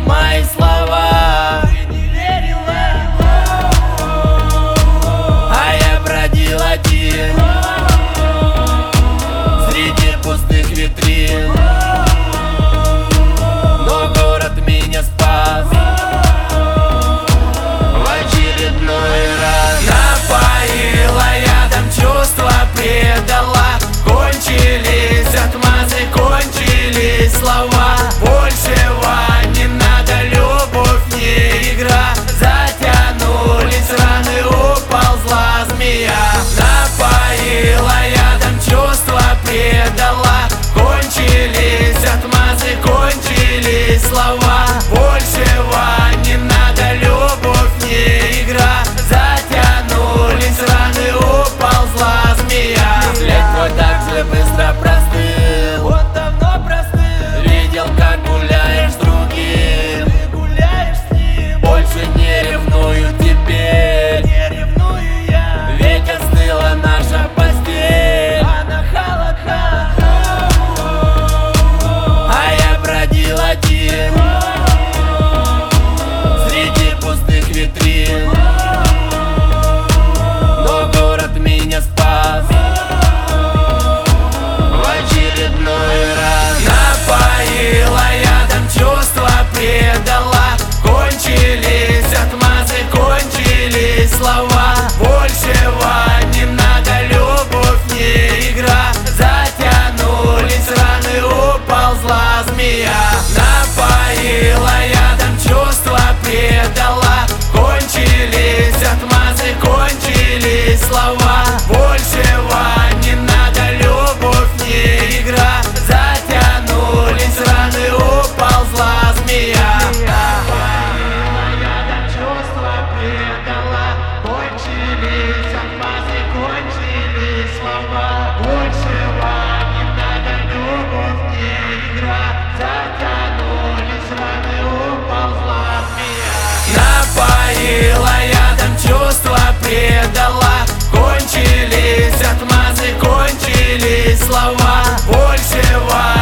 мои слова. Ты не верила, А я бродил один среди пустых витрин, но город меня спас в очередной раз. Напоила ядом, чувства предала, кончились отмазы, кончились слова. Большего не надо, любовь не игра. Затянулись раны, уползла змея. Напоила ядом, чувства предала, кончились отмазы, кончились слова. Большего не надо, любовь не игра. Затянулись раны, уползла змея. След твой так же быстро простыл, он давно простыл. видел, как гуляешь с другим. Ты гуляешь с ним, Больше не ревную теперь, не ревную я. ведь остыла наша постель. Она холодна, А я бродил один среди пустых витрин, но город меня спас в очередной раз. Напоила ядом, чувства предала, кончились отмазы, кончились слова. Большего не надо, любовь не игра. Затянулись раны, уползла змея. Напоила ядом, чувства предала, кончились отмазы, кончились слова. Большего не надо, любовь не игра. Затянулись раны, уползла змея. Напоила ядом, чувства предала, кончились отмазы, кончились слова. Большего не надо, любовь не игра. Затянулись раны, уползла змея. Напоила ядом, чувства предала, кончились отмазы, кончились слова. Большего